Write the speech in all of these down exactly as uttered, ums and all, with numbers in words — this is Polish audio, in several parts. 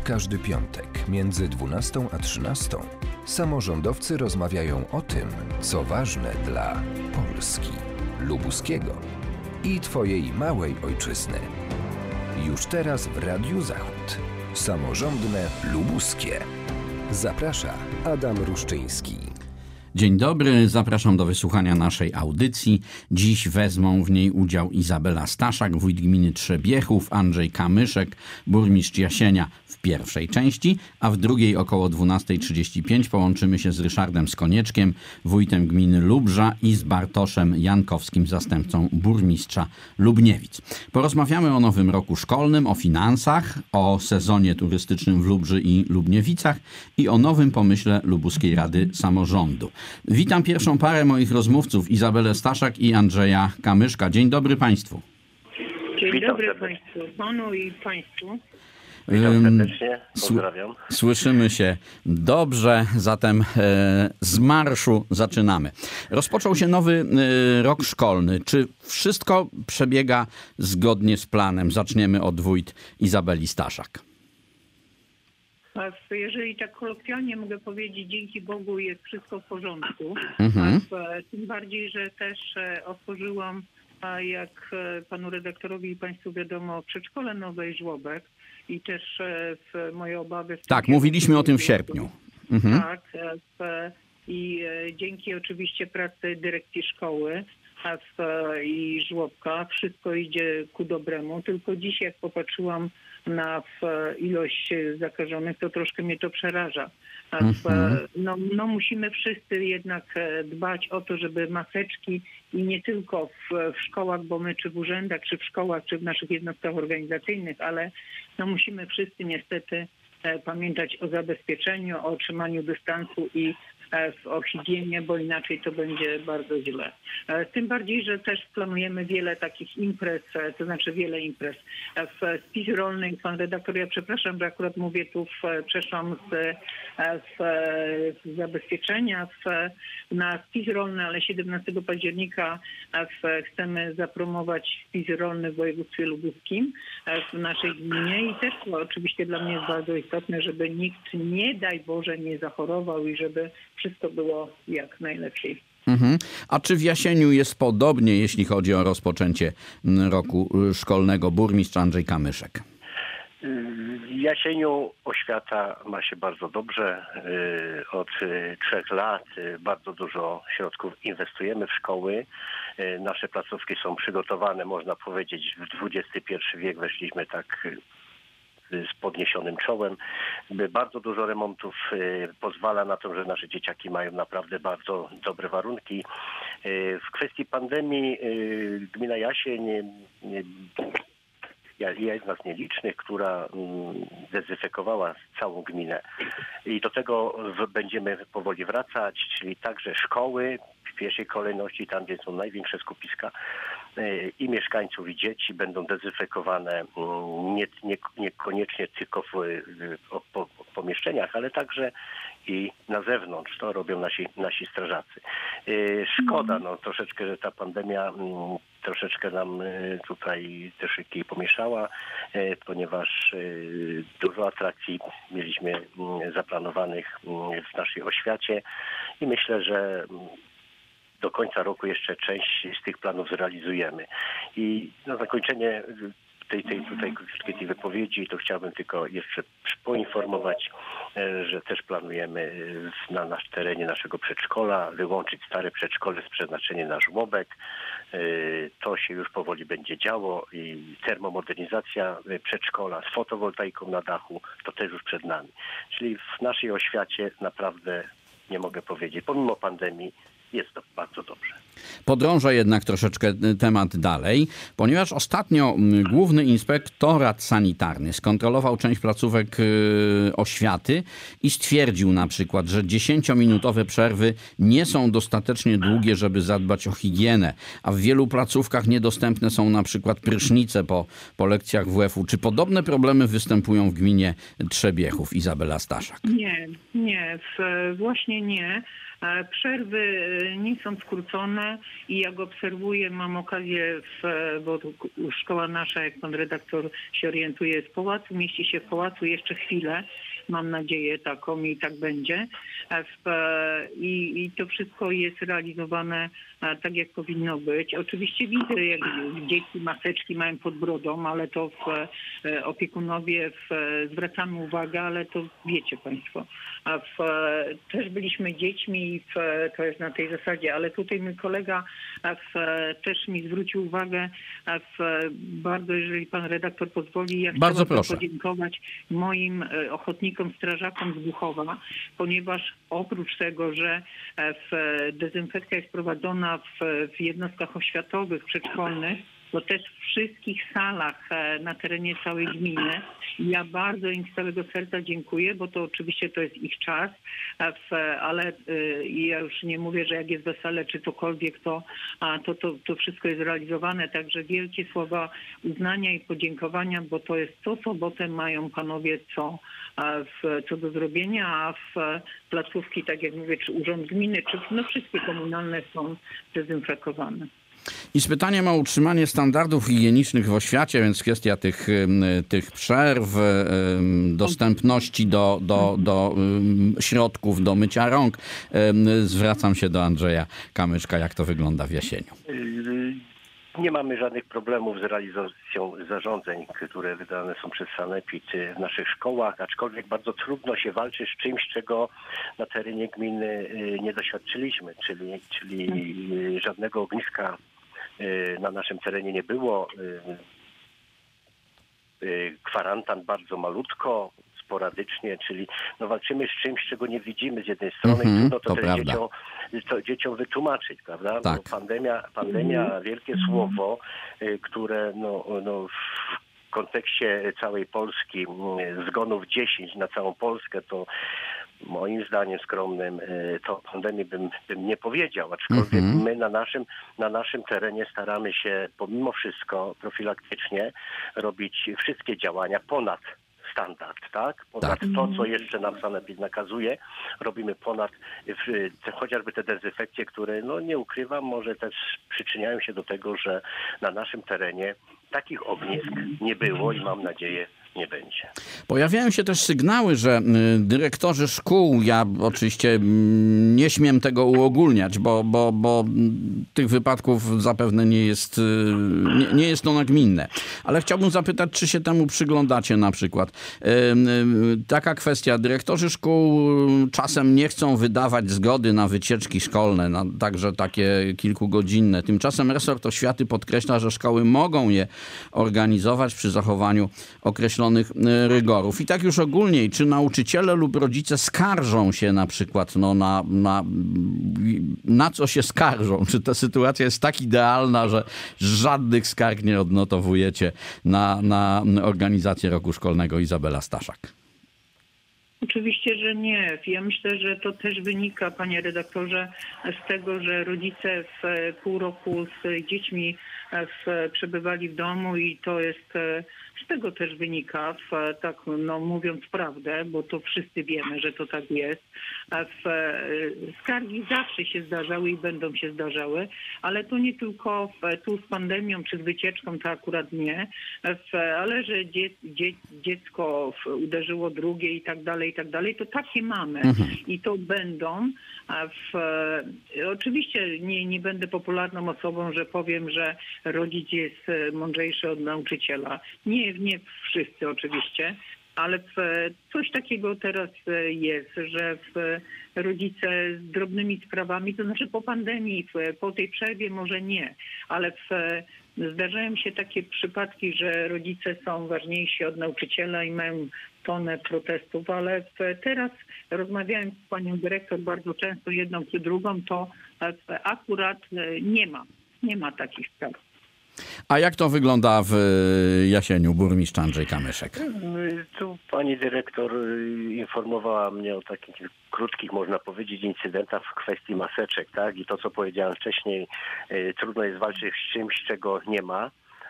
każdy piątek między dwunastą a trzynastą samorządowcy rozmawiają o tym, co ważne dla Polski, lubuskiego i Twojej małej ojczyzny. Już teraz w Radiu Zachód. Samorządne lubuskie. Zaprasza Adam Ruszczyński. Dzień dobry, zapraszam do wysłuchania naszej audycji. Dziś wezmą w niej udział Izabela Staszak, wójt gminy Trzebiechów, Andrzej Kamyszek, burmistrz Jasienia w pierwszej części, a w drugiej około dwunasta trzydzieści pięć połączymy się z Ryszardem Skonieczkiem, wójtem gminy Lubrza i z Bartoszem Jankowskim, zastępcą burmistrza Lubniewic. Porozmawiamy o nowym roku szkolnym, o finansach, o sezonie turystycznym w Lubrzy i Lubniewicach i o nowym pomyśle Lubuskiej Rady Samorządu. Witam pierwszą parę moich rozmówców, Izabelę Staszak i Andrzeja Kamyszka. Dzień dobry Państwu. Dzień Witam dobry serdecznie. Państwu, Panu i Państwu. Witam serdecznie, pozdrawiam. Słyszymy się dobrze, zatem e, z marszu zaczynamy. Rozpoczął się nowy e, rok szkolny. Czy wszystko przebiega zgodnie z planem? Zaczniemy od wójt Izabeli Staszak. A jeżeli tak kolokwialnie mogę powiedzieć, dzięki Bogu jest wszystko w porządku. Mhm. A tym bardziej, że też otworzyłam, jak panu redaktorowi i państwu wiadomo, przedszkole Nowe Żłobek i też w moje obawy... W Tak, mówiliśmy o tym w sierpniu. Mhm. Tak, w, i dzięki oczywiście pracy dyrekcji szkoły a w, i żłobka wszystko idzie ku dobremu, tylko dziś jak popatrzyłam na w, ilość zakażonych, to troszkę mnie to przeraża. A w, Mhm. no, no musimy wszyscy jednak dbać o to, żeby maseczki i nie tylko w, w szkołach, bo my czy w urzędach, czy w szkołach, czy w naszych jednostkach organizacyjnych, ale no musimy wszyscy niestety e, pamiętać o zabezpieczeniu, o utrzymaniu dystansu i o higienie, bo inaczej to będzie bardzo źle. Tym bardziej, że też planujemy wiele takich imprez, to znaczy wiele imprez. W spis rolny, pan redaktor, ja przepraszam, że akurat mówię tu, w, przeszłam z, w, z zabezpieczenia w, na spis rolny, ale siedemnastego października w, chcemy zapromować spis rolny w województwie lubuskim w naszej gminie i też to oczywiście dla mnie jest bardzo istotne, żeby nikt, nie daj Boże, nie zachorował i żeby wszystko było jak najlepiej. Mhm. A czy w Jasieniu jest podobnie, jeśli chodzi o rozpoczęcie roku szkolnego? Burmistrz Andrzej Kamyszek. W Jasieniu oświata ma się bardzo dobrze. Od trzech lat bardzo dużo środków inwestujemy w szkoły. Nasze placówki są przygotowane, można powiedzieć, w dwudziesty pierwszy wiek weszliśmy tak z podniesionym czołem. Bardzo dużo remontów pozwala na to, że nasze dzieciaki mają naprawdę bardzo dobre warunki. W kwestii pandemii gmina Jasień jedna z nielicznych, która dezynfekowała całą gminę. I do tego będziemy powoli wracać, czyli także szkoły w pierwszej kolejności, tam gdzie są największe skupiska i mieszkańców, i dzieci będą dezynfekowane nie, nie, niekoniecznie tylko w, w, w pomieszczeniach, ale także i na zewnątrz. To robią nasi, nasi strażacy. Szkoda, no troszeczkę, że ta pandemia troszeczkę nam tutaj te szyki pomieszała, ponieważ dużo atrakcji mieliśmy zaplanowanych w naszej oświacie i myślę, że do końca roku jeszcze część z tych planów zrealizujemy. I na zakończenie tej, tej, tutaj wszystkiej tej wypowiedzi to chciałbym tylko jeszcze poinformować, że też planujemy na nasz terenie naszego przedszkola wyłączyć stare przedszkole z przeznaczeniem na żłobek. To się już powoli będzie działo i termomodernizacja przedszkola z fotowoltaiką na dachu to też już przed nami. Czyli w naszej oświacie naprawdę nie mogę powiedzieć, pomimo pandemii jest to bardzo dobrze. Podrążę jednak troszeczkę temat dalej, ponieważ ostatnio Główny Inspektorat Sanitarny skontrolował część placówek oświaty i stwierdził na przykład, że dziesięciominutowe przerwy nie są dostatecznie długie, żeby zadbać o higienę, a w wielu placówkach niedostępne są na przykład prysznice po, po lekcjach W F u. Czy podobne problemy występują w gminie Trzebiechów? Izabela Staszak. Nie, nie, właśnie nie. Przerwy nie są skrócone i jak obserwuję, mam okazję, w, bo szkoła nasza, jak pan redaktor się orientuje, jest w pałacu, mieści się w pałacu jeszcze chwilę, mam nadzieję taką i tak będzie. W, i, I to wszystko jest realizowane tak, jak powinno być. Oczywiście widzę, jak dzieci maseczki mają pod brodą, ale to w, opiekunowie w, zwracamy uwagę, ale to wiecie państwo. A w, też byliśmy dziećmi i w, to jest na tej zasadzie, ale tutaj mój kolega w, też mi zwrócił uwagę, w, bardzo, jeżeli pan redaktor pozwoli, ja bardzo chciałabym proszę. podziękować moim ochotnikom, strażakom z Głuchowa, ponieważ oprócz tego, że w, dezynfekcja jest prowadzona w, w jednostkach oświatowych, przedszkolnych, to też w wszystkich salach na terenie całej gminy. Ja bardzo im z całego serca dziękuję, bo to oczywiście to jest ich czas, ale ja już nie mówię, że jak jest wesele czy cokolwiek, to, to, to, to wszystko jest realizowane. Także wielkie słowa uznania i podziękowania, bo to jest co sobotę mają panowie co, w, co do zrobienia, a w placówki, tak jak mówię, czy urząd gminy, czy no wszystkie komunalne są dezynfekowane. I z pytaniem o utrzymanie standardów higienicznych w oświacie, więc kwestia tych, tych przerw, dostępności do, do, do środków do mycia rąk. Zwracam się do Andrzeja Kamyszka. Jak to wygląda w Jasieniu? Nie mamy żadnych problemów z realizacją zarządzeń, które wydane są przez sanepid w naszych szkołach, aczkolwiek bardzo trudno się walczy z czymś, czego na terenie gminy nie doświadczyliśmy, czyli, czyli żadnego ogniska na naszym terenie nie było. Kwarantan bardzo malutko, sporadycznie, czyli no walczymy z czymś, czego nie widzimy z jednej strony mm-hmm, i trudno to, to też dzieciom, to dzieciom wytłumaczyć, prawda? Tak. Bo pandemia, pandemia mm-hmm. wielkie słowo, które no, no w kontekście całej Polski, zgonów dziesięć na całą Polskę, to moim zdaniem skromnym to pandemii bym, bym nie powiedział, aczkolwiek mm-hmm. my na naszym, na naszym terenie staramy się pomimo wszystko profilaktycznie robić wszystkie działania ponad standard, tak? Ponad tak. to, co jeszcze nam sanepid nakazuje, robimy ponad w, te, chociażby te dezynfekcje, które, no nie ukrywam, może też przyczyniają się do tego, że na naszym terenie takich ognisk nie było i mam nadzieję, nie będzie. Pojawiają się też sygnały, że dyrektorzy szkół, ja oczywiście nie śmiem tego uogólniać, bo, bo, bo tych wypadków zapewne nie jest, nie, nie jest to nagminne. Ale chciałbym zapytać, czy się temu przyglądacie na przykład. Taka kwestia. Dyrektorzy szkół czasem nie chcą wydawać zgody na wycieczki szkolne, na także takie kilkugodzinne. Tymczasem resort oświaty podkreśla, że szkoły mogą je organizować przy zachowaniu określonych rygorów. I tak już ogólniej, czy nauczyciele lub rodzice skarżą się na przykład no, na, na, na co się skarżą? Czy ta sytuacja jest tak idealna, że żadnych skarg nie odnotowujecie na, na organizację roku szkolnego? Izabela Staszak. Oczywiście, że nie. Ja myślę, że to też wynika, panie redaktorze, z tego, że rodzice w pół roku z dziećmi w, przebywali w domu i to jest, z tego też wynika, w, tak no, mówiąc prawdę, bo to wszyscy wiemy, że to tak jest. W, skargi zawsze się zdarzały i będą się zdarzały, ale to nie tylko w, tu z pandemią czy z wycieczką, to akurat nie, w, ale że dzie, dzie, dziecko w, uderzyło drugie i tak dalej, i tak dalej, to takie mamy mhm. i to będą. W, oczywiście nie, nie będę popularną osobą, że powiem, że rodzic jest mądrzejszy od nauczyciela. Nie, nie wszyscy oczywiście, ale w, coś takiego teraz jest, że w, rodzice z drobnymi sprawami, to znaczy po pandemii, w, po tej przerwie może nie, ale w, zdarzają się takie przypadki, że rodzice są ważniejsi od nauczyciela i mają tonę protestów, ale w, teraz rozmawiając z panią dyrektor bardzo często jedną czy drugą, to w, akurat nie ma, nie ma takich spraw. A jak to wygląda w Jasieniu, burmistrz Andrzej Kamyszek? Tu pani dyrektor informowała mnie o takich krótkich, można powiedzieć, incydentach w kwestii maseczek, tak? I to, co powiedziałem wcześniej, trudno jest walczyć z czymś, czego nie ma.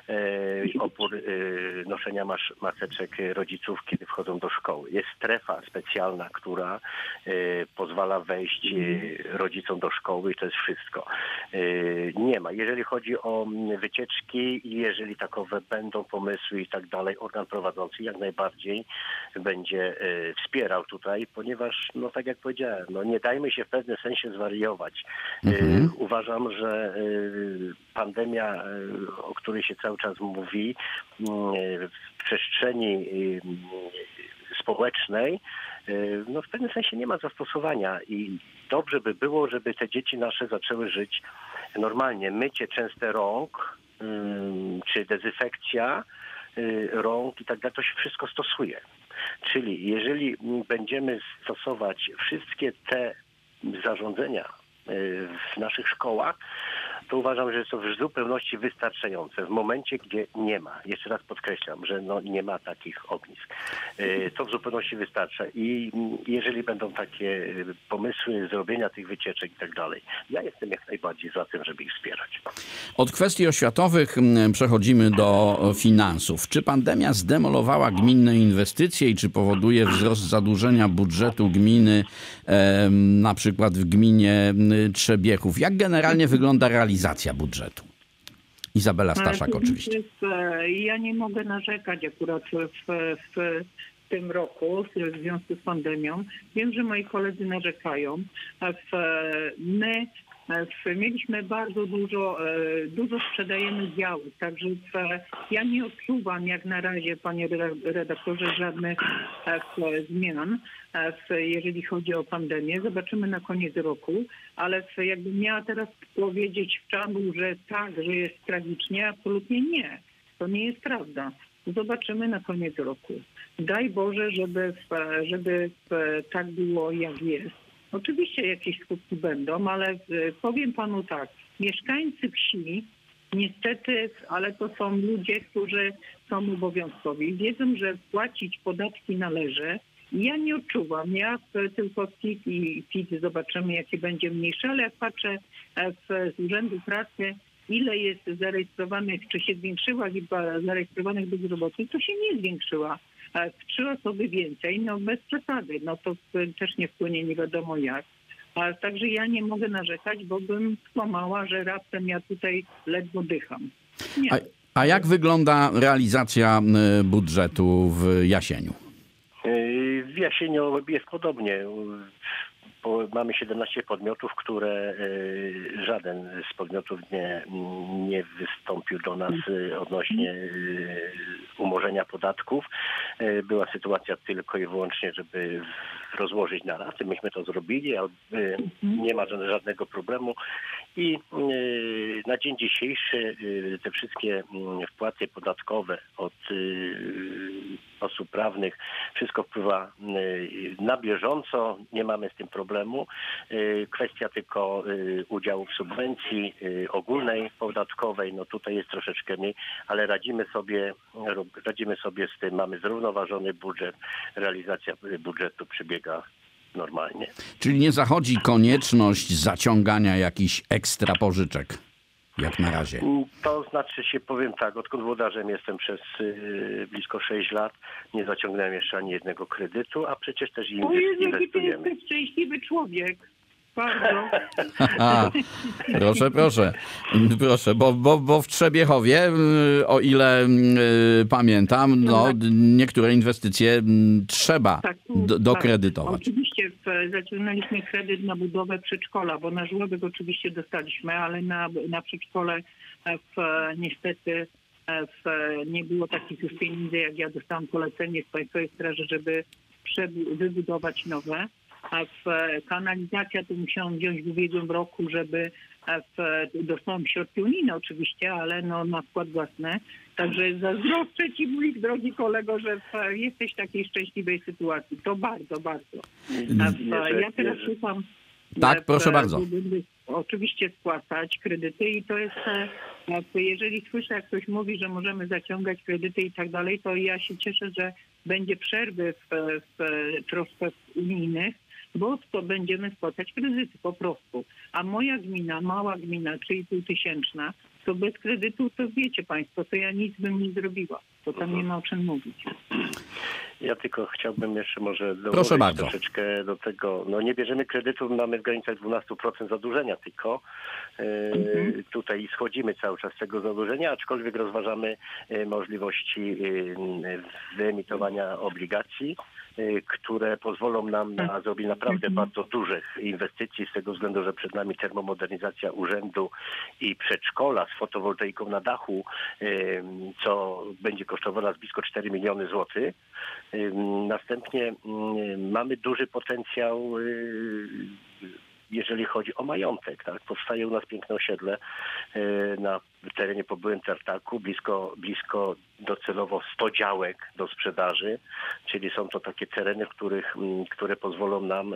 opór noszenia mas maseczek rodziców, kiedy wchodzą do szkoły. Jest strefa specjalna, która pozwala wejść rodzicom do szkoły i to jest wszystko. Nie ma. Jeżeli chodzi o wycieczki i jeżeli takowe będą pomysły i tak dalej, organ prowadzący jak najbardziej będzie wspierał tutaj, ponieważ, no tak jak powiedziałem, no nie dajmy się w pewnym sensie zwariować. Mhm. Uważam, że pandemia, o której się cały czas mówi w przestrzeni społecznej, no w pewnym sensie nie ma zastosowania i dobrze by było, żeby te dzieci nasze zaczęły żyć normalnie. Mycie częste rąk, czy dezynfekcja rąk i tak dalej, to się wszystko stosuje. Czyli jeżeli będziemy stosować wszystkie te zarządzenia w naszych szkołach, to uważam, że jest to w zupełności wystarczające. W momencie, gdzie nie ma, jeszcze raz podkreślam, że no nie ma takich ognisk, to w zupełności wystarcza. I jeżeli będą takie pomysły zrobienia tych wycieczek i tak dalej, ja jestem jak najbardziej za tym, żeby ich wspierać. Od kwestii oświatowych przechodzimy do finansów. Czy pandemia zdemolowała gminne inwestycje i czy powoduje wzrost zadłużenia budżetu gminy, na przykład w gminie Trzebiechów? Jak generalnie wygląda realizacja budżetu? Izabela Staszak oczywiście. Ja nie mogę narzekać akurat w, w tym roku w związku z pandemią. Wiem, że moi koledzy narzekają. My mieliśmy bardzo dużo, dużo sprzedajemy działów, także ja nie odczuwam jak na razie, panie redaktorze, żadnych zmian, jeżeli chodzi o pandemię. Zobaczymy na koniec roku, ale jakbym miała teraz powiedzieć w czambu, że tak, że jest tragicznie, absolutnie nie. To nie jest prawda. Zobaczymy na koniec roku. Daj Boże, żeby, żeby tak było, jak jest. Oczywiście jakieś skutki będą, ale powiem panu tak, mieszkańcy wsi niestety, ale to są ludzie, którzy są obowiązkowi. Wiedzą, że płacić podatki należy. Ja nie odczuwam, ja tylko z P I T i P I T zobaczymy, jakie będzie mniejsze, ale jak patrzę z Urzędu Pracy, ile jest zarejestrowanych, czy się zwiększyła liczba zarejestrowanych bezrobotnych, to się nie zwiększyła. W trzy osoby więcej, no bez przesady, no to też nie wpłynie nie wiadomo jak. A także ja nie mogę narzekać, bo bym skłamała, że raptem ja tutaj ledwo dycham. Nie. A, a jak wygląda realizacja budżetu w Jasieniu? W Jasieniu jest podobnie. Mamy siedemnaście podmiotów, które żaden z podmiotów nie, nie wystąpił do nas odnośnie umorzenia podatków. Była sytuacja tylko i wyłącznie, żeby rozłożyć na raty. Myśmy to zrobili, a nie ma żadnego problemu. I na dzień dzisiejszy te wszystkie wpłaty podatkowe od osób prawnych, wszystko wpływa na bieżąco, nie mamy z tym problemu. Kwestia tylko udziału w subwencji ogólnej, podatkowej, no tutaj jest troszeczkę mniej, ale radzimy sobie, radzimy sobie z tym, mamy zrównoważony budżet, realizacja budżetu przebiega normalnie. Czyli nie zachodzi konieczność zaciągania jakichś ekstra pożyczek, jak na razie? To znaczy się, powiem tak, odkąd włodarzem jestem przez y, blisko sześć lat, nie zaciągnąłem jeszcze ani jednego kredytu, a przecież też inwestujemy. Jaki ty jesteś szczęśliwy człowiek. Bardzo. Aha, proszę, proszę, proszę, bo, bo, bo w Trzebiechowie, o ile y, pamiętam, no, niektóre inwestycje trzeba tak, do, dokredytować. Tak. Oczywiście w, zaciągnęliśmy kredyt na budowę przedszkola, bo na żłobek oczywiście dostaliśmy, ale na, na przedszkole w, niestety w, nie było takich już pieniędzy, jak ja dostałam polecenie z Państwowej Straży, żeby wybudować nowe. A w kanalizacja to musiałam wziąć w ubiegłym roku, żeby w, dostałam środki unijne oczywiście, ale no na wkład własny. Także zazdroszczę ci, mój drogi kolego, że w, jesteś w takiej szczęśliwej sytuacji. To bardzo, bardzo. A w, ja teraz słucham. Tak, proszę bardzo. Oczywiście spłacać kredyty i to jest, jeżeli słyszę, jak ktoś mówi, że możemy zaciągać kredyty i tak dalej, to ja się cieszę, że będzie przerwy w, w troszkę unijnych, bo to będziemy spłacać kredyty po prostu. A moja gmina, mała gmina, trzy i pół tysięczna, to bez kredytu, to wiecie państwo, to ja nic bym nie zrobiła. To tam nie ma o czym mówić. Ja tylko chciałbym jeszcze może Proszę dołożyć bardzo. troszeczkę do tego. No nie bierzemy kredytu, mamy w granicach dwanaście procent zadłużenia tylko. Yy, Mhm. Tutaj schodzimy cały czas z tego zadłużenia, aczkolwiek rozważamy yy, możliwości yy, wyemitowania obligacji, yy, które pozwolą nam na zrobienie naprawdę Mhm. bardzo dużych inwestycji z tego względu, że przed nami termomodernizacja urzędu i przedszkola z fotowoltaiką na dachu, yy, co będzie kosztowało nas blisko cztery miliony złotych. Następnie mamy duży potencjał, jeżeli chodzi o majątek. Tak? Powstaje u nas piękne osiedle na terenie po byłym tartaku, blisko, blisko docelowo sto działek do sprzedaży, czyli są to takie tereny, w których, które pozwolą nam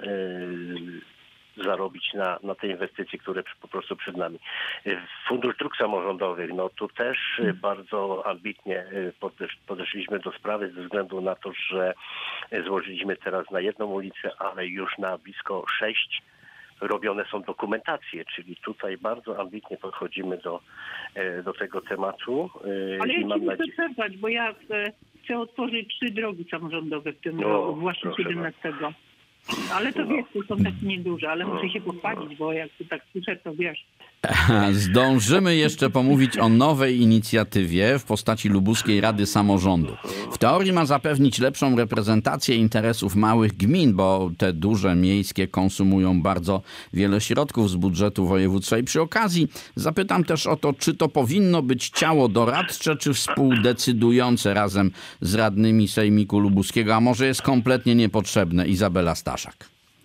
zarobić na, na te inwestycje, które po prostu przed nami. Fundusz Dróg Samorządowych, no tu też bardzo ambitnie podesz, podeszliśmy do sprawy ze względu na to, że złożyliśmy teraz na jedną ulicę, ale już na blisko sześć robione są dokumentacje, czyli tutaj bardzo ambitnie podchodzimy do, do tego tematu. Ale I ja mam chcę nadzieję... przerwać, bo ja chcę, chcę otworzyć trzy drogi samorządowe w tym No, roku, właśnie proszę siedemnastego. Ale to No. wiesz, to są takie nieduże, ale muszę się pochwalić, bo jak tu tak słyszę, to wiesz. Zdążymy jeszcze pomówić o nowej inicjatywie w postaci Lubuskiej Rady Samorządu. W teorii ma zapewnić lepszą reprezentację interesów małych gmin, bo te duże miejskie konsumują bardzo wiele środków z budżetu województwa. I przy okazji zapytam też o to, czy to powinno być ciało doradcze, czy współdecydujące razem z radnymi Sejmiku Lubuskiego, a może jest kompletnie niepotrzebne. Izabela Staszak.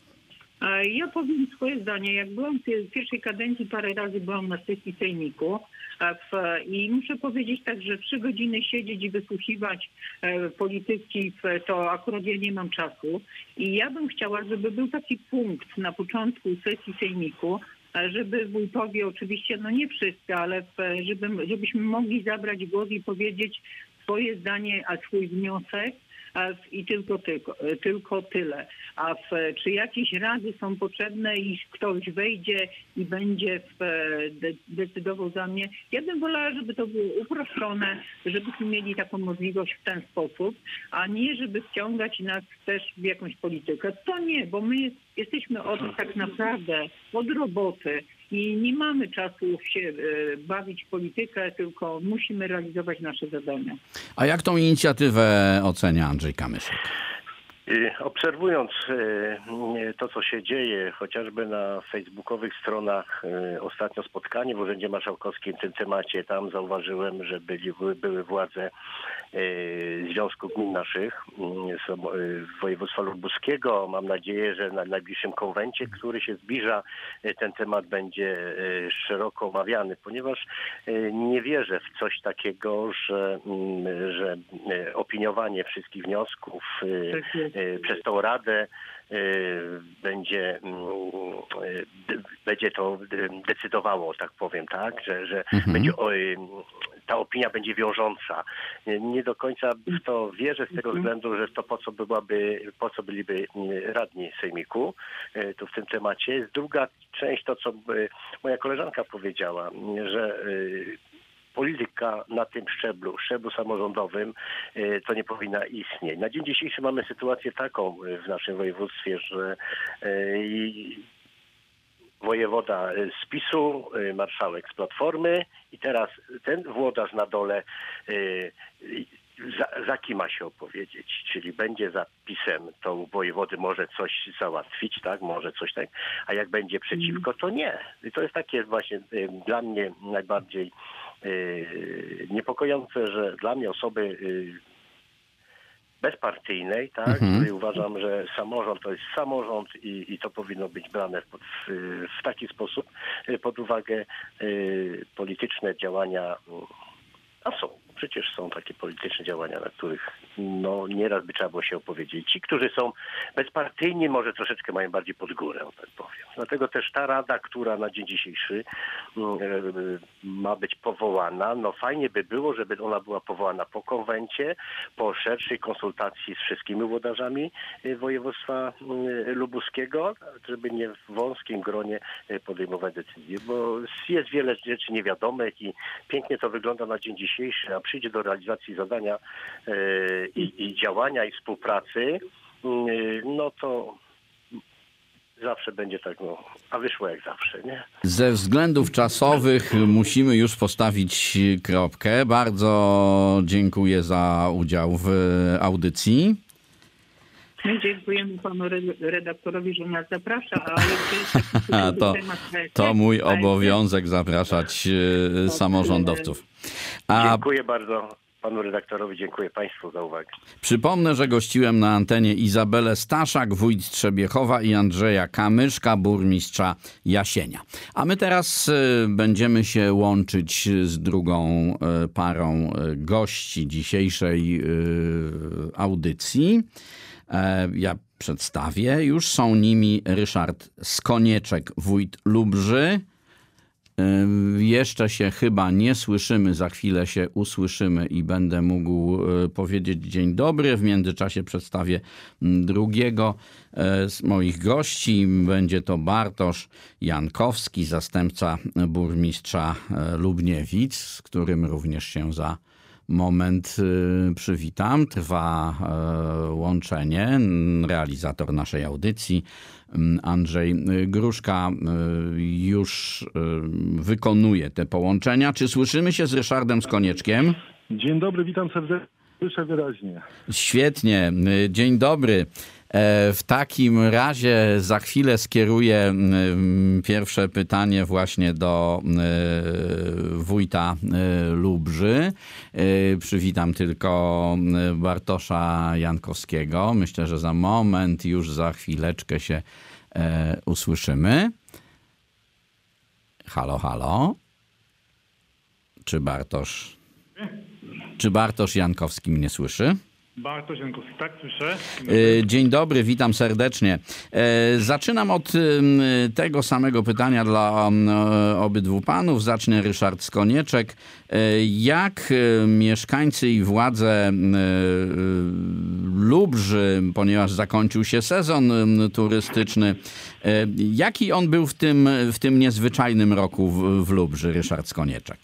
Ja powiem swoje zdanie. Jak byłam w pierwszej kadencji, parę razy byłam na sesji sejmiku w, i muszę powiedzieć tak, że trzy godziny siedzieć i wysłuchiwać e, polityki, w, to akurat ja nie mam czasu. I ja bym chciała, żeby był taki punkt na początku sesji sejmiku, żeby wójtowie, oczywiście, no nie wszyscy, ale w, żeby, żebyśmy mogli zabrać głos i powiedzieć swoje zdanie, a swój wniosek. I tylko, tylko, tylko tyle. A w, czy jakieś rady są potrzebne i ktoś wejdzie i będzie w, de, decydował za mnie? Ja bym wolała, żeby to było uproszczone, żebyśmy mieli taką możliwość w ten sposób, a nie żeby wciągać nas też w jakąś politykę. To nie, bo my jesteśmy od tak naprawdę od roboty i nie mamy czasu się bawić w politykę, tylko musimy realizować nasze zadania. A jak tą inicjatywę ocenia Andrzej Kamyszek? Obserwując to, co się dzieje, chociażby na facebookowych stronach, ostatnio spotkanie w Urzędzie Marszałkowskim w tym temacie, tam zauważyłem, że byli, były władze Związku Gmin Naszych województwa lubuskiego. Mam nadzieję, że na najbliższym konwencie, który się zbliża, ten temat będzie szeroko omawiany, ponieważ nie wierzę w coś takiego, że, że opiniowanie wszystkich wniosków przez tą Radę będzie, będzie to decydowało, tak powiem, tak, że, że mhm. będzie, ta opinia będzie wiążąca. Nie do końca w to wierzę z tego względu, że to po co byłaby, po co byliby radni sejmiku tu w tym temacie. Jest druga część, to co moja koleżanka powiedziała, że polityka na tym szczeblu, szczeblu samorządowym, to nie powinna istnieć. Na dzień dzisiejszy mamy sytuację taką w naszym województwie, że wojewoda z PiSu, marszałek z Platformy i teraz ten włodarz na dole za, za kim ma się opowiedzieć, czyli będzie za PiS-em, to u wojewody może coś załatwić, tak, może coś tak, a jak będzie przeciwko, to nie. I to jest takie właśnie dla mnie najbardziej niepokojące, że dla mnie osoby bezpartyjnej, tak, mhm. której uważam, że samorząd to jest samorząd i, i to powinno być brane w, w, w taki sposób pod uwagę polityczne działania, a są przecież są takie polityczne działania, na których no nieraz by trzeba było się opowiedzieć. Ci, którzy są bezpartyjni, może troszeczkę mają bardziej pod górę, tak powiem. Dlatego też ta rada, która na dzień dzisiejszy ma być powołana, no fajnie by było, żeby ona była powołana po konwencie, po szerszej konsultacji z wszystkimi włodarzami województwa lubuskiego, żeby nie w wąskim gronie podejmować decyzje, bo jest wiele rzeczy niewiadomych i pięknie to wygląda na dzień dzisiejszy, a przyjdzie do realizacji zadania i, i działania i współpracy, no to zawsze będzie tak, no, a wyszło jak zawsze, nie? Ze względów czasowych musimy już postawić kropkę. Bardzo dziękuję za udział w audycji. My dziękujemy panu redaktorowi, że nas zaprasza, a jeszcze A to, to mój obowiązek zapraszać samorządowców. A... Dziękuję bardzo panu redaktorowi, dziękuję państwu za uwagę. Przypomnę, że gościłem na antenie Izabelę Staszak, wójt Trzebiechowa, i Andrzeja Kamyszka, burmistrza Jasienia. A my teraz będziemy się łączyć z drugą parą gości dzisiejszej audycji. Ja przedstawię. Już są nimi Ryszard Skonieczek, wójt Lubrzy. Jeszcze się chyba nie słyszymy, za chwilę się usłyszymy i będę mógł powiedzieć dzień dobry. W międzyczasie przedstawię drugiego z moich gości. Będzie to Bartosz Jankowski, zastępca burmistrza Lubniewic, z którym również się za moment przywitam. Trwa łączenie. Realizator naszej audycji, Andrzej Gruszka, już wykonuje te połączenia. Czy słyszymy się z Ryszardem Skonieczkiem? Dzień dobry, witam serdecznie. Słyszę wyraźnie. Świetnie. Dzień dobry. W takim razie za chwilę skieruję pierwsze pytanie właśnie do wójta Lubrzy. Przywitam tylko Bartosza Jankowskiego. Myślę, że za moment, już za chwileczkę się usłyszymy. Halo, halo. Czy Bartosz, czy Bartosz Jankowski mnie słyszy? Bartosz Jankowski, tak, słyszę. Dzień dobry, witam serdecznie. Zaczynam od tego samego pytania dla obydwu panów. Zacznie Ryszard Skonieczek. Jak mieszkańcy i władze Lubrzy, ponieważ zakończył się sezon turystyczny, jaki on był w tym, w tym niezwyczajnym roku w, w Lubrzy, Ryszard Skonieczek?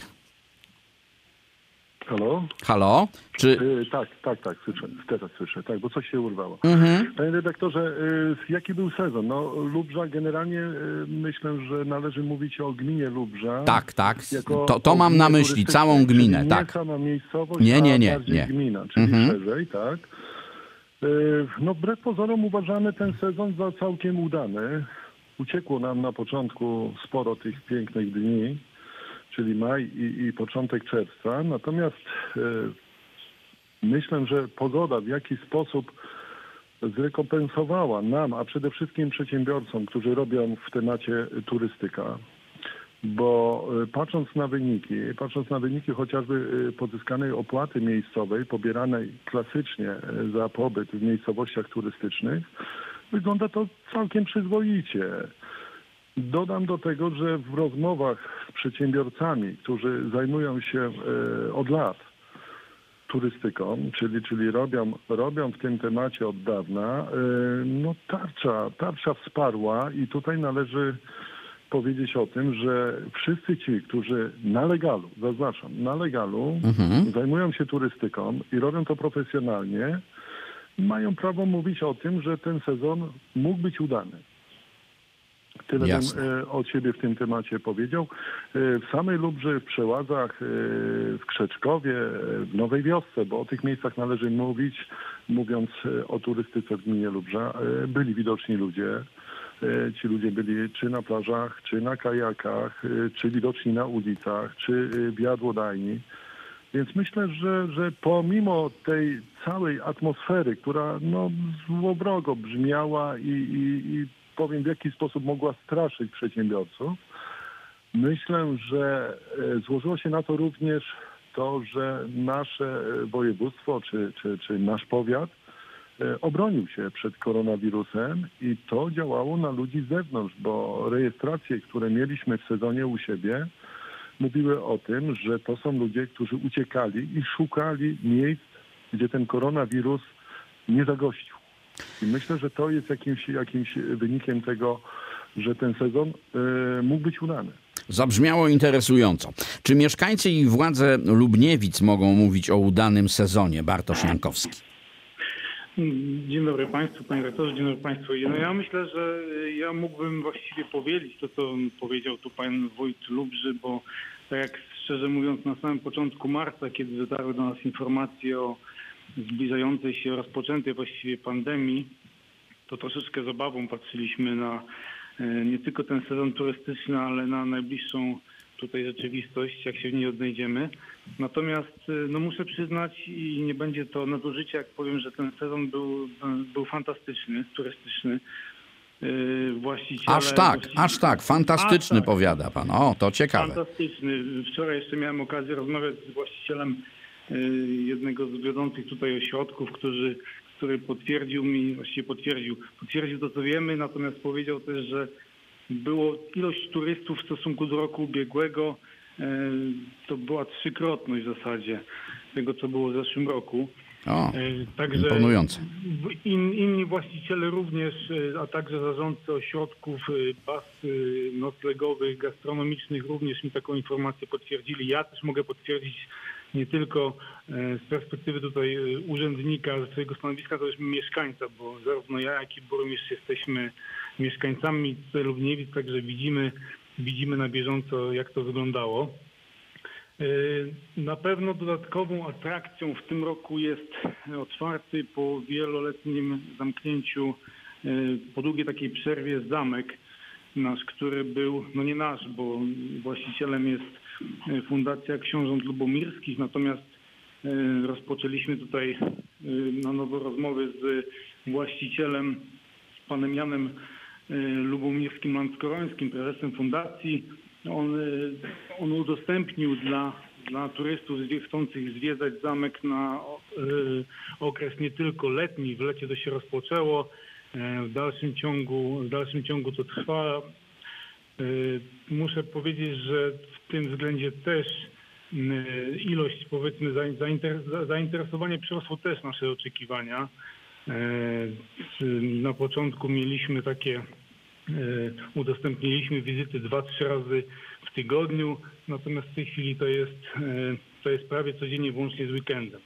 Halo? Halo? Czy... Yy, tak, tak, tak, słyszę. Teraz słyszę, tak, bo coś się urwało. Mhm. Panie redaktorze, yy, jaki był sezon? No, Lubrza generalnie yy, myślę, że należy mówić o gminie Lubrza. Tak, tak. To, to mam na myśli, całą gminę, nie tak. Nie sama miejscowość, nie, nie, a nie, bardziej nie. gmina, czyli mhm. szerzej, tak. Yy, no, wbrew pozorom uważamy ten sezon za całkiem udany. Uciekło nam na początku sporo tych pięknych dni, czyli maj i, i początek czerwca. Natomiast e, myślę, że pogoda w jakiś sposób zrekompensowała nam, a przede wszystkim przedsiębiorcom, którzy robią w temacie turystyka. Bo e, patrząc na wyniki, patrząc na wyniki chociażby e, pozyskanej opłaty miejscowej, pobieranej klasycznie e, za pobyt w miejscowościach turystycznych, wygląda to całkiem przyzwoicie. Dodam do tego, że w rozmowach z przedsiębiorcami, którzy zajmują się e, od lat turystyką, czyli, czyli robią, robią w tym temacie od dawna, e, no tarcza, tarcza wsparła i tutaj należy powiedzieć o tym, że wszyscy ci, którzy na legalu, zaznaczam, na legalu mhm. zajmują się turystyką i robią to profesjonalnie, mają prawo mówić o tym, że ten sezon mógł być udany. Tyle Jasne. bym e, od siebie w tym temacie powiedział. E, w samej Lubrzy, w Przełazach, e, w Krzeczkowie, e, w Nowej Wiosce, bo o tych miejscach należy mówić, mówiąc e, o turystyce w gminie Lubrza, e, byli widoczni ludzie. E, ci ludzie byli czy na plażach, czy na kajakach, e, czy widoczni na ulicach, czy e, w jadłodajni. Więc myślę, że, że pomimo tej całej atmosfery, która no, złowrogo brzmiała i, i, i powiem w jaki sposób mogła straszyć przedsiębiorców, myślę, że złożyło się na to również to, że nasze województwo czy, czy, czy nasz powiat obronił się przed koronawirusem i to działało na ludzi z zewnątrz, bo rejestracje, które mieliśmy w sezonie u siebie, mówiły o tym, że to są ludzie, którzy uciekali i szukali miejsc, gdzie ten koronawirus nie zagościł. I myślę, że to jest jakimś, jakimś wynikiem tego, że ten sezon y, mógł być udany. Zabrzmiało interesująco. Czy mieszkańcy i władze Lubniewic mogą mówić o udanym sezonie? Bartosz Jankowski. Dzień dobry Państwu, Panie Rektorze, dzień dobry Państwu. No ja myślę, że ja mógłbym właściwie powiedzieć to, co powiedział tu Pan Wójt Lubrzy, bo tak jak szczerze mówiąc na samym początku marca, kiedy dotarły do nas informacje o zbliżającej się, rozpoczętej właściwie pandemii, to troszeczkę z obawą patrzyliśmy na nie tylko ten sezon turystyczny, ale na najbliższą tutaj rzeczywistość, jak się w niej odnajdziemy. Natomiast no muszę przyznać i nie będzie to nadużycie, jak powiem, że ten sezon był, był fantastyczny, turystyczny. Właściciele, aż tak, właściciele... aż tak, fantastyczny tak. Powiada pan. O, to ciekawe. Fantastyczny. Wczoraj jeszcze miałem okazję rozmawiać z właścicielem jednego z wiodących tutaj ośrodków, który, który potwierdził mi, właściwie potwierdził, potwierdził to, co wiemy, natomiast powiedział też, że było ilość turystów w stosunku do roku ubiegłego, to była trzykrotność w zasadzie tego, co było w zeszłym roku. O, także imponujące. In, inni właściciele również, a także zarządcy ośrodków, baz noclegowych, gastronomicznych również mi taką informację potwierdzili. Ja też mogę potwierdzić nie tylko z perspektywy tutaj urzędnika, ze swojego stanowiska, to też mieszkańca, bo zarówno ja, jak i burmistrz jesteśmy mieszkańcami Lubniewic, także widzimy, widzimy na bieżąco, jak to wyglądało. Na pewno dodatkową atrakcją w tym roku jest otwarty po wieloletnim zamknięciu, po długiej takiej przerwie zamek nasz, który był, no nie nasz, bo właścicielem jest Fundacja Książąt Lubomirskich, natomiast rozpoczęliśmy tutaj na nowo rozmowy z właścicielem, z panem Janem Lubomirskim-Landskorońskim, prezesem fundacji. On, on udostępnił dla, dla turystów chcących zwiedzać zamek na y, okres nie tylko letni, w lecie to się rozpoczęło, w dalszym ciągu, w dalszym ciągu to trwa. Y, muszę powiedzieć, że w tym względzie też y, ilość, powiedzmy, zainteresowanie przyrosło też nasze oczekiwania. Y, na początku mieliśmy takie udostępniliśmy wizyty dwa, trzy razy w tygodniu, natomiast w tej chwili to jest, to jest prawie codziennie, włącznie z weekendem.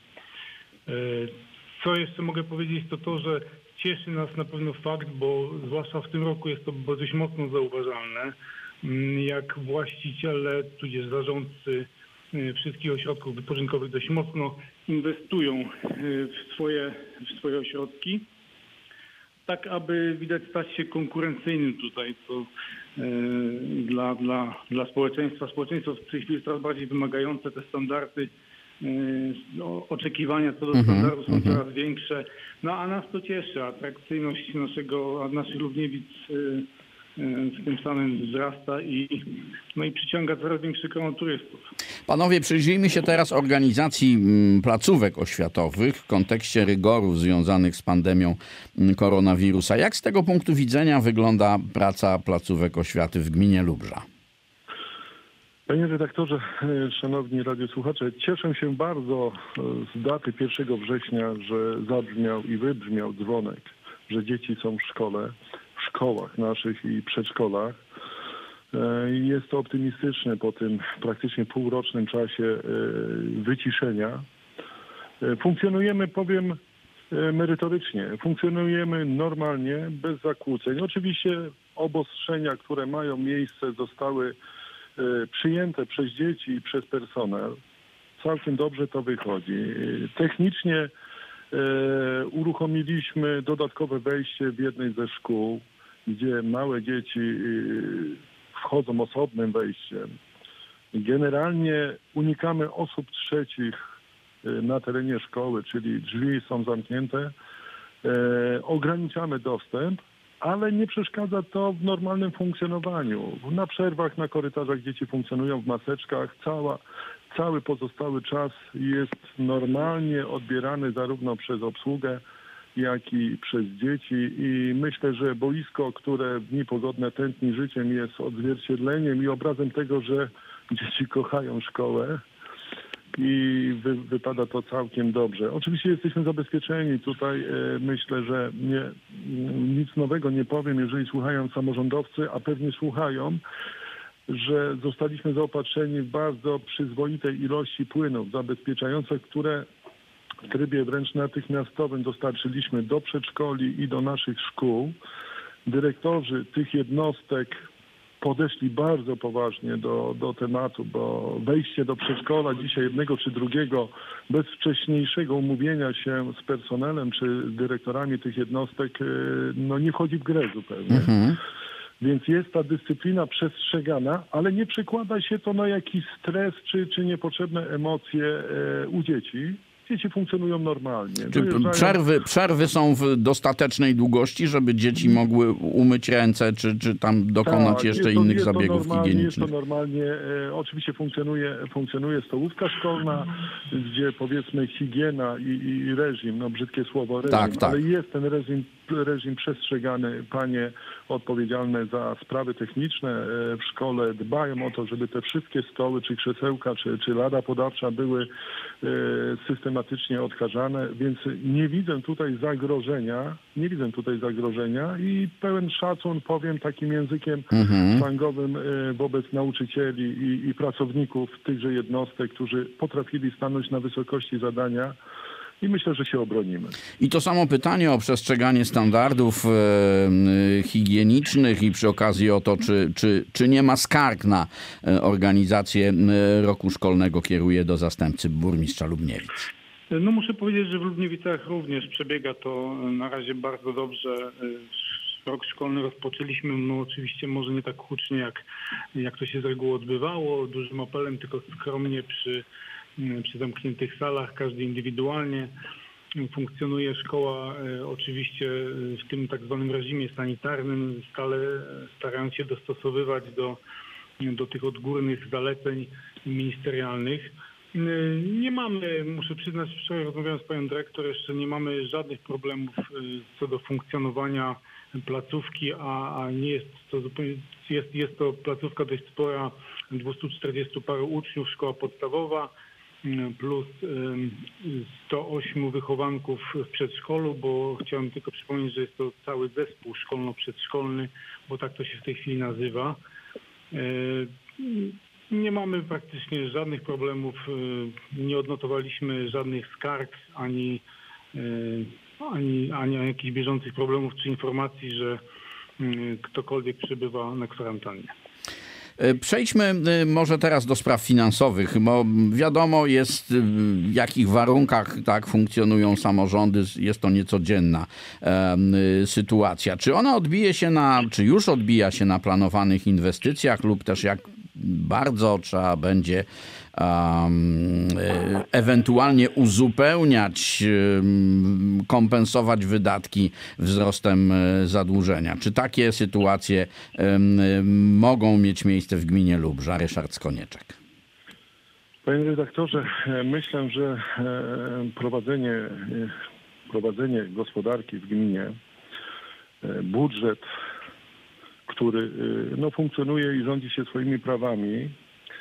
Co jeszcze mogę powiedzieć, to to, że cieszy nas na pewno fakt, bo zwłaszcza w tym roku jest to dość mocno zauważalne, jak właściciele, tudzież zarządcy wszystkich ośrodków wypoczynkowych dość mocno inwestują w swoje, w swoje ośrodki, tak aby widać stać się konkurencyjnym tutaj, co e, dla, dla, dla społeczeństwa. Społeczeństwo w tej chwili jest coraz bardziej wymagające, te standardy, e, no, oczekiwania co do mm-hmm, standardów są mm-hmm. coraz większe. No a nas to cieszy, atrakcyjność naszego, naszych Lubniewic e, w tym samym wzrasta i, no i przyciąga coraz większy grono turystów. Panowie, przyjrzyjmy się teraz organizacji placówek oświatowych w kontekście rygorów związanych z pandemią koronawirusa. Jak z tego punktu widzenia wygląda praca placówek oświaty w gminie Lubrza? Panie redaktorze, szanowni radiosłuchacze, cieszę się bardzo z daty pierwszego września, że zabrzmiał i wybrzmiał dzwonek, że dzieci są w szkole, w szkołach naszych i przedszkolach. Jest to optymistyczne po tym praktycznie półrocznym czasie wyciszenia. Funkcjonujemy, powiem, merytorycznie. Funkcjonujemy normalnie, bez zakłóceń. Oczywiście obostrzenia, które mają miejsce, zostały przyjęte przez dzieci i przez personel. Całkiem dobrze to wychodzi. Technicznie uruchomiliśmy dodatkowe wejście w jednej ze szkół, gdzie małe dzieci wchodzą osobnym wejściem. Generalnie unikamy osób trzecich na terenie szkoły, czyli drzwi są zamknięte. Ograniczamy dostęp, ale nie przeszkadza to w normalnym funkcjonowaniu. Na przerwach, na korytarzach dzieci funkcjonują w maseczkach. Cała, cały pozostały czas jest normalnie odbierany zarówno przez obsługę, jak i przez dzieci i myślę, że boisko, które w dni pogodne tętni życiem, jest odzwierciedleniem i obrazem tego, że dzieci kochają szkołę i wy, wypada to całkiem dobrze. Oczywiście jesteśmy zabezpieczeni. Tutaj e, myślę, że nie, nic nowego nie powiem, jeżeli słuchają samorządowcy, a pewnie słuchają, że zostaliśmy zaopatrzeni w bardzo przyzwoitej ilości płynów zabezpieczających, które w trybie wręcz natychmiastowym dostarczyliśmy do przedszkoli i do naszych szkół. Dyrektorzy tych jednostek podeszli bardzo poważnie do, do tematu, bo wejście do przedszkola dzisiaj jednego czy drugiego bez wcześniejszego umówienia się z personelem czy dyrektorami tych jednostek no nie wchodzi w grę zupełnie. Mhm. Więc jest ta dyscyplina przestrzegana, ale nie przekłada się to na jakiś stres czy, czy niepotrzebne emocje e, u dzieci. Dzieci funkcjonują normalnie. Czy przerwy, przerwy są w dostatecznej długości, żeby dzieci mogły umyć ręce, czy, czy tam dokonać tak, jeszcze to, innych zabiegów higienicznych? Jest to normalnie. E, oczywiście funkcjonuje, funkcjonuje stołówka szkolna, gdzie powiedzmy higiena i, i reżim, no brzydkie słowo reżim, tak, tak. ale jest ten reżim, reżim przestrzegany. Panie odpowiedzialne za sprawy techniczne e, w szkole dbają o to, żeby te wszystkie stoły, czy krzesełka, czy, czy lada podawcza były e, systematycznie odkażane, więc nie widzę tutaj zagrożenia, nie widzę tutaj zagrożenia i pełen szacun, powiem takim językiem mhm. slangowym wobec nauczycieli i, i pracowników tychże jednostek, którzy potrafili stanąć na wysokości zadania. I myślę, że się obronimy. I to samo pytanie o przestrzeganie standardów e, higienicznych i przy okazji o to, czy, czy, czy nie ma skarg na organizację roku szkolnego, kieruję do zastępcy burmistrza Lubniewic. No muszę powiedzieć, że w Lubniewicach również przebiega to na razie bardzo dobrze. Rok szkolny rozpoczęliśmy, no oczywiście może nie tak hucznie, jak, jak to się z reguły odbywało, dużym apelem, tylko skromnie przy przy zamkniętych salach, każdy indywidualnie. Funkcjonuje szkoła oczywiście w tym tak zwanym reżimie sanitarnym, stale starając się dostosowywać do, do tych odgórnych zaleceń ministerialnych. Nie mamy, muszę przyznać, wczoraj rozmawiałem z panią dyrektor, jeszcze nie mamy żadnych problemów co do funkcjonowania placówki, a, a nie jest to zupełnie, jest, jest to placówka dość spora, dwieście czterdzieści paru uczniów, szkoła podstawowa, plus sto osiem wychowanków w przedszkolu, bo chciałem tylko przypomnieć, że jest to cały zespół szkolno-przedszkolny, bo tak to się w tej chwili nazywa. Nie mamy praktycznie żadnych problemów, nie odnotowaliśmy żadnych skarg, ani, ani, ani jakichś bieżących problemów czy informacji, że ktokolwiek przebywa na kwarantannie. Przejdźmy może teraz do spraw finansowych, bo wiadomo jest, w jakich warunkach tak funkcjonują samorządy, jest to niecodzienna e, sytuacja. Czy ona odbije się na, czy już odbija się na planowanych inwestycjach lub też jak bardzo trzeba będzie um, ewentualnie uzupełniać, um, kompensować wydatki wzrostem zadłużenia. Czy takie sytuacje um, mogą mieć miejsce w gminie Lubrza? Ryszard Skonieczek. Panie redaktorze, myślę, że prowadzenie, prowadzenie gospodarki w gminie, budżet, który no, funkcjonuje i rządzi się swoimi prawami,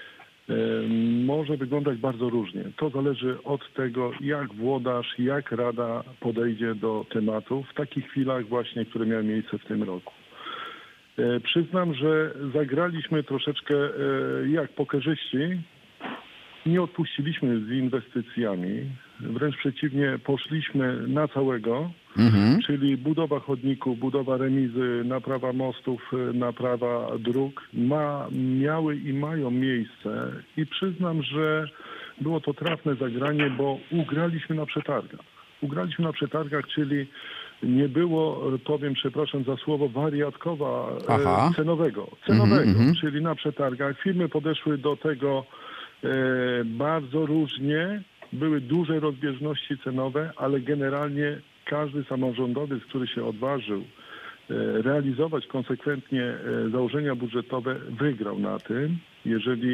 może wyglądać bardzo różnie. To zależy od tego, jak włodarz, jak rada podejdzie do tematu w takich chwilach właśnie, które miały miejsce w tym roku. Przyznam, że zagraliśmy troszeczkę jak pokerzyści. Nie odpuściliśmy z inwestycjami, wręcz przeciwnie, poszliśmy na całego, mhm. czyli budowa chodników, budowa remizy, naprawa mostów, naprawa dróg ma, miały i mają miejsce i przyznam, że było to trafne zagranie, bo ugraliśmy na przetargach. Ugraliśmy na przetargach, czyli nie było, powiem, przepraszam za słowo, wariatkowa Aha. cenowego, cenowego mhm, czyli na przetargach. Firmy podeszły do tego E, bardzo różnie, były duże rozbieżności cenowe, ale generalnie każdy samorządowiec, który się odważył e, realizować konsekwentnie e, założenia budżetowe, wygrał na tym, jeżeli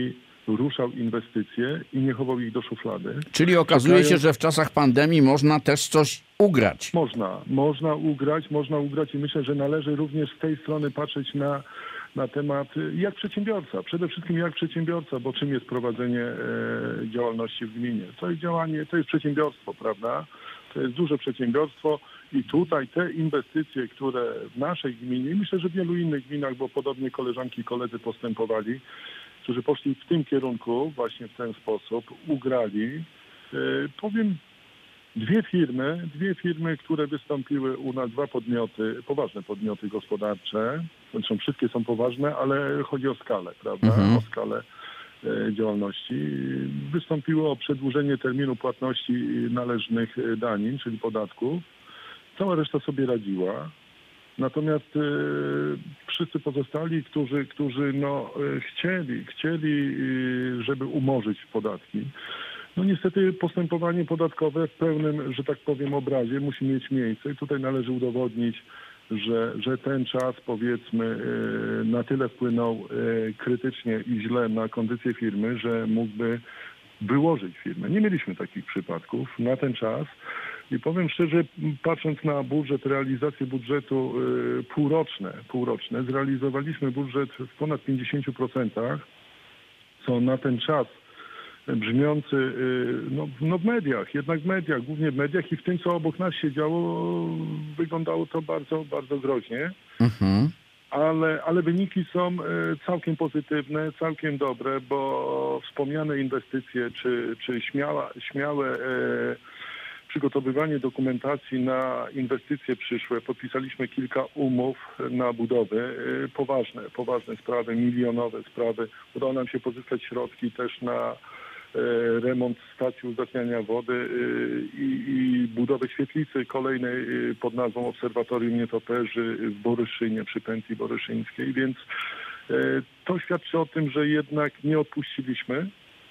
ruszał inwestycje i nie chował ich do szuflady. Czyli okazuje się, że w czasach pandemii można też coś ugrać. Można, można ugrać, można ugrać i myślę, że należy również z tej strony patrzeć na, na temat jak przedsiębiorca. Przede wszystkim jak przedsiębiorca, bo czym jest prowadzenie e, działalności w gminie? To jest działanie, to jest przedsiębiorstwo, prawda? To jest duże przedsiębiorstwo i tutaj te inwestycje, które w naszej gminie i myślę, że w wielu innych gminach, bo podobnie koleżanki i koledzy postępowali, którzy poszli w tym kierunku, właśnie w ten sposób, ugrali. E, powiem, dwie firmy, dwie firmy, które wystąpiły u nas, dwa podmioty, poważne podmioty gospodarcze, zresztą wszystkie są poważne, ale chodzi o skalę, prawda, Mhm. o skalę e, działalności. Wystąpiło o przedłużenie terminu płatności należnych danin, czyli podatków. Cała reszta sobie radziła. Natomiast e, wszyscy pozostali, którzy, którzy no, e, chcieli, chcieli, e, żeby umorzyć podatki, no niestety postępowanie podatkowe w pełnym, że tak powiem, obrazie musi mieć miejsce i tutaj należy udowodnić, że, że ten czas, powiedzmy, e, na tyle wpłynął e, krytycznie i źle na kondycję firmy, że mógłby wyłożyć firmę. Nie mieliśmy takich przypadków na ten czas. I powiem szczerze, patrząc na budżet, realizację budżetu y, półroczne, półroczne, zrealizowaliśmy budżet w ponad pięćdziesięciu procentach, co na ten czas brzmiący y, no, no w mediach, jednak w mediach, głównie w mediach i w tym, co obok nas się działo, wyglądało to bardzo, bardzo groźnie. Mhm. Ale, ale wyniki są e, całkiem pozytywne, całkiem dobre, bo wspomniane inwestycje czy, czy śmiała, śmiałe e, przygotowywanie dokumentacji na inwestycje przyszłe. Podpisaliśmy kilka umów na budowę, e, poważne, poważne sprawy, milionowe sprawy. Udało nam się pozyskać środki też na e, remont stacji uzdatniania wody e, i, i budowę świetlicy kolejnej e, pod nazwą Obserwatorium Nietoperzy w Boryszynie przy Pętli Boryszyńskiej, więc e, to świadczy o tym, że jednak nie odpuściliśmy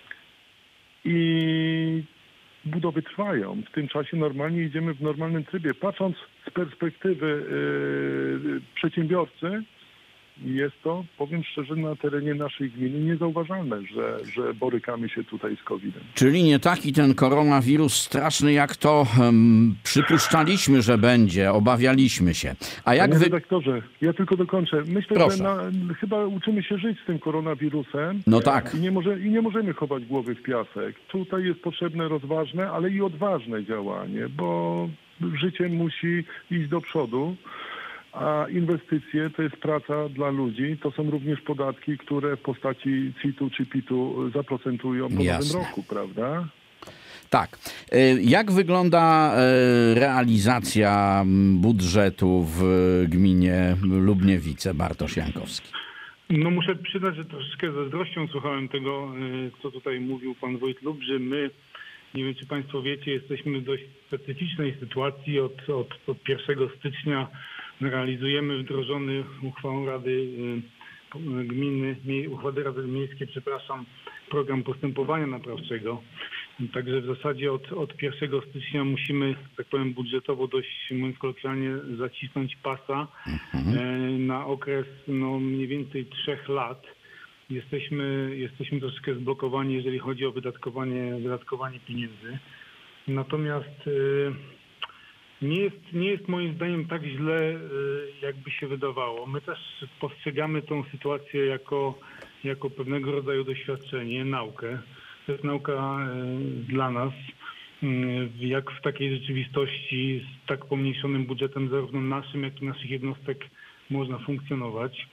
i budowy trwają. W tym czasie normalnie idziemy w normalnym trybie. Patrząc z perspektywy e, przedsiębiorcy, jest to, powiem szczerze, na terenie naszej gminy niezauważalne, że, że borykamy się tutaj z kowidem. Czyli nie taki ten koronawirus straszny, jak to um, przypuszczaliśmy, że będzie, obawialiśmy się. A jak Panie wy... redaktorze, ja tylko dokończę. Myślę, Proszę. że na, chyba uczymy się żyć z tym koronawirusem. No tak. I nie, może, I nie możemy chować głowy w piasek. Tutaj jest potrzebne rozważne, ale i odważne działanie, bo życie musi iść do przodu. A inwestycje to jest praca dla ludzi, to są również podatki, które w postaci C I T-u czy P I T-u zaprocentują po Jasne. nowym roku, prawda? Tak. Jak wygląda realizacja budżetu w gminie Lubniewice, Bartosz Jankowski? No muszę przyznać, że troszeczkę ze zazdrością słuchałem tego, co tutaj mówił pan wójt Lubrzy. My, nie wiem czy państwo wiecie, jesteśmy w dość specyficznej sytuacji. Od, od, od pierwszego stycznia realizujemy wdrożony uchwałą Rady Gminy, uchwały Rady Miejskiej, przepraszam, program postępowania naprawczego. Także w zasadzie od, od pierwszego stycznia musimy, tak powiem, budżetowo dość, mówiąc kolokwialnie, zacisnąć pasa mhm. na okres no, mniej więcej trzech lat. Jesteśmy, jesteśmy troszeczkę zblokowani, jeżeli chodzi o wydatkowanie, wydatkowanie pieniędzy. Natomiast nie jest, nie jest moim zdaniem tak źle, jakby się wydawało. My też postrzegamy tą sytuację jako, jako pewnego rodzaju doświadczenie, naukę. To jest nauka dla nas, jak w takiej rzeczywistości z tak pomniejszonym budżetem zarówno naszym, jak i naszych jednostek można funkcjonować.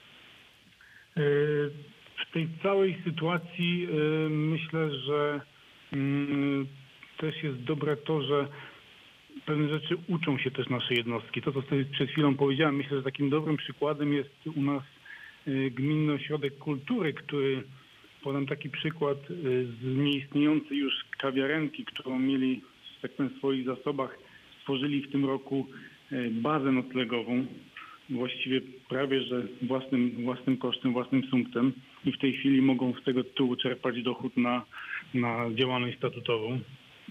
W tej całej sytuacji myślę, że też jest dobre to, że pewne rzeczy uczą się też nasze jednostki. To, co sobie przed chwilą powiedziałem, myślę, że takim dobrym przykładem jest u nas Gminny Ośrodek Kultury, który, podam taki przykład, z nieistniejącej już kawiarenki, którą mieli, tak powiem, w swoich zasobach, stworzyli w tym roku bazę noclegową, właściwie prawie że własnym, własnym kosztem, własnym sumptem i w tej chwili mogą z tego tytułu czerpać dochód na, na działalność statutową.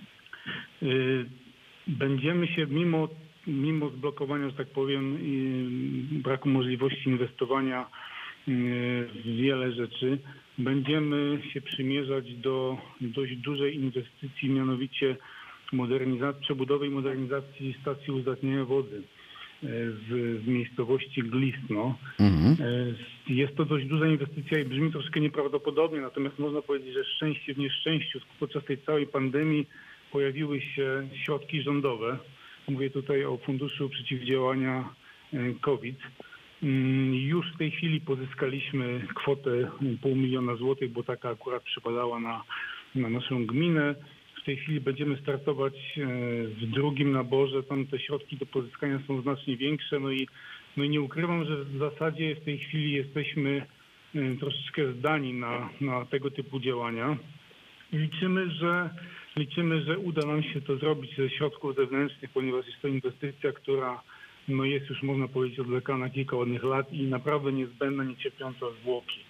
Będziemy się mimo, mimo zblokowania, że tak powiem, i braku możliwości inwestowania wiele rzeczy. Będziemy się przymierzać do dość dużej inwestycji, mianowicie modernizacji, przebudowy i modernizacji stacji uzdatniania wody w, w miejscowości Glisno. Mhm. Jest to dość duża inwestycja i brzmi troszkę nieprawdopodobnie, natomiast można powiedzieć, że szczęście w nieszczęściu podczas tej całej pandemii pojawiły się środki rządowe. Mówię tutaj o Funduszu Przeciwdziałania COVID. Już w tej chwili pozyskaliśmy kwotę pół miliona złotych, bo taka akurat przypadała na, na naszą gminę. W tej chwili będziemy startować w drugim naborze. Tam te środki do pozyskania są znacznie większe. No i, no i nie ukrywam, że w zasadzie w tej chwili jesteśmy troszeczkę zdani na, na tego typu działania. Liczymy, że liczymy, że uda nam się to zrobić ze środków zewnętrznych, ponieważ jest to inwestycja, która no jest już, można powiedzieć, odwlekana kilka ładnych lat i naprawdę niezbędna, niecierpiąca zwłoki.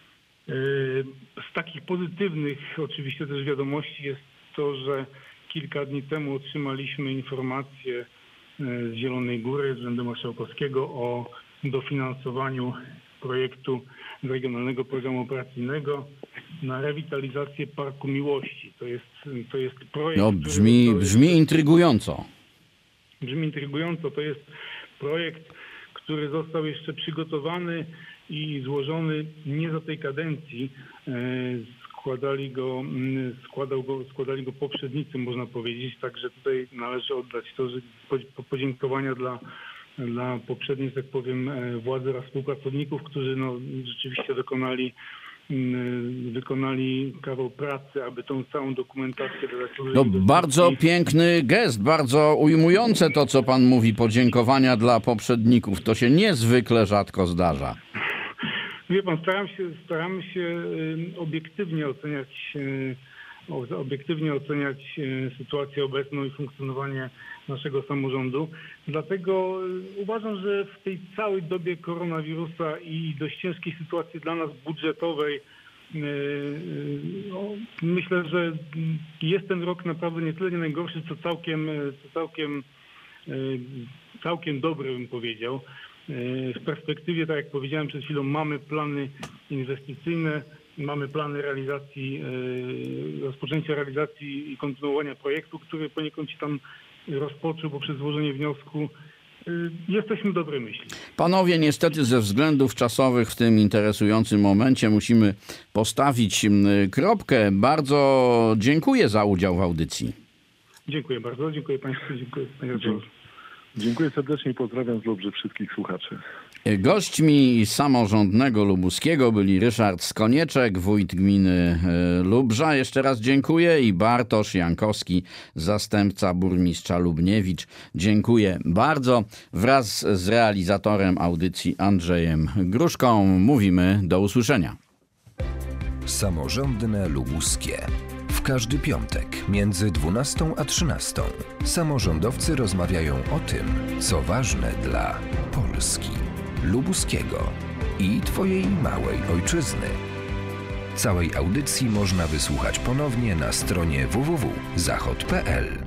Z takich pozytywnych oczywiście też wiadomości jest to, że kilka dni temu otrzymaliśmy informację z Zielonej Góry, z Urzędu Marszałkowskiego o dofinansowaniu projektu z Regionalnego Programu Operacyjnego na rewitalizację Parku Miłości. To jest, to jest projekt... No, brzmi, który, brzmi intrygująco. Brzmi intrygująco. To jest projekt, który został jeszcze przygotowany i złożony nie za tej kadencji. Składali go, składał go, składali go poprzednicy, można powiedzieć. Także tutaj należy oddać to, że podziękowania dla, dla poprzednich, tak powiem, władzy oraz współpracowników, którzy no, rzeczywiście dokonali wykonali kawał pracy, aby tą całą dokumentację... No bardzo piękny gest, bardzo ujmujące to, co pan mówi, podziękowania dla poprzedników. To się niezwykle rzadko zdarza. Wie pan, staram się, staramy się obiektywnie oceniać, obiektywnie oceniać sytuację obecną i funkcjonowanie naszego samorządu. Dlatego uważam, że w tej całej dobie koronawirusa i dość ciężkiej sytuacji dla nas budżetowej, no, myślę, że jest ten rok naprawdę nie tyle nie najgorszy, co całkiem, co całkiem, całkiem dobry, bym powiedział. W perspektywie, tak jak powiedziałem przed chwilą, mamy plany inwestycyjne, mamy plany realizacji, rozpoczęcia realizacji i kontynuowania projektu, który poniekąd się tam rozpoczął poprzez złożenie wniosku. Jesteśmy dobrej myśli. Panowie, niestety ze względów czasowych w tym interesującym momencie musimy postawić kropkę. Bardzo dziękuję za udział w audycji. Dziękuję bardzo. Dziękuję Państwu. Dziękuję Panie Redaktorze. Dziękuję serdecznie i pozdrawiam z Lubrzy wszystkich słuchaczy. Gośćmi samorządnego lubuskiego byli Ryszard Skonieczek, wójt gminy Lubrza. Jeszcze raz dziękuję i Bartosz Jankowski, zastępca burmistrza Lubniewicz. Dziękuję bardzo. Wraz z realizatorem audycji Andrzejem Gruszką mówimy do usłyszenia. Samorządne lubuskie. W każdy piątek między dwunastą a trzynastą samorządowcy rozmawiają o tym, co ważne dla Polski, lubuskiego i Twojej małej ojczyzny. Całej audycji można wysłuchać ponownie na stronie w w w kropka zachod kropka p l.